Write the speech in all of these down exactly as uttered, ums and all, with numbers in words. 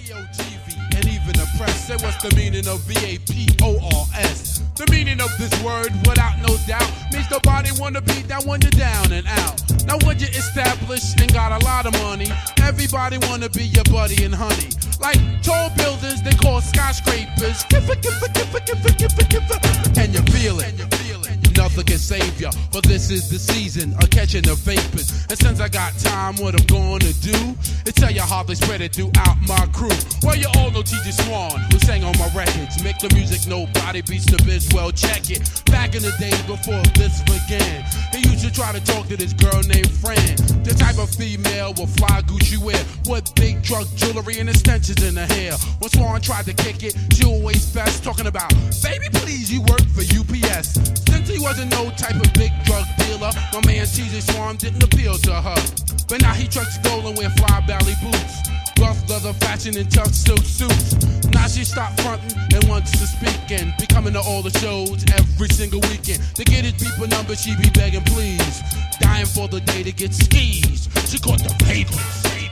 radio, T V, and even the press say what's the meaning of V A P O R S. The meaning of this word, without no doubt, means nobody wanna be down when you're down and out. Now when you're established and got a lot of money, everybody wanna be your buddy and honey. Like tall buildings they call skyscrapers. Kiffa, kiffa, kiffa, kiffa, kiffa, kiffa. And you feel it. Nothing can save ya, for this is the season of catching the vapors. And since I got time, what I'm gonna do is tell you how they spread it throughout my crew. Well, you all know T J Swan, who sang on my records. Make the music nobody beats the biz, well check it. Back in the days before this began, he used to try to talk to this girl named Fran. The type of female with fly Gucci wear, with big drug jewelry and extensions in her hair. When Swan tried to kick it, she always fast, talking about, baby please, you work for U P S. Since he wasn't no type of big drug dealer, my man T J Swan didn't appeal to her. But now he trucks stolen, wear fly belly boots, rough leather fashion and tough silk suits. Now she stopped fronting and wants to speak and be coming to all the shows every single weekend. To get his people number, she be begging please, dying for the day to get skis. She caught the papers.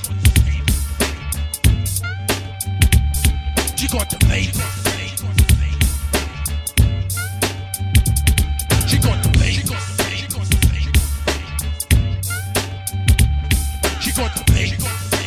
She caught the papers. She got the baby. She got the baby.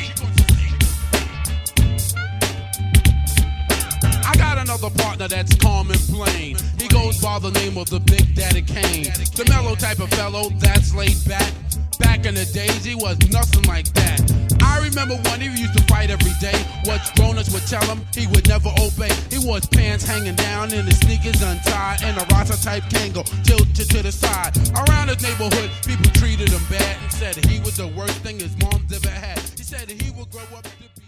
I got another partner that's calm and plain. He goes by the name of the Big Daddy Kane. The mellow type of fellow that's laid back. Back in the days, he was nothing like that. I remember when he used to fight every day. What grown-ups would tell him, he would never obey. He wore his pants hanging down and his sneakers untied, and a Rasta-type Kango tilted to the side. Around his neighborhood, people treated him bad and said he was the worst thing his mom's ever had. He said he would grow up to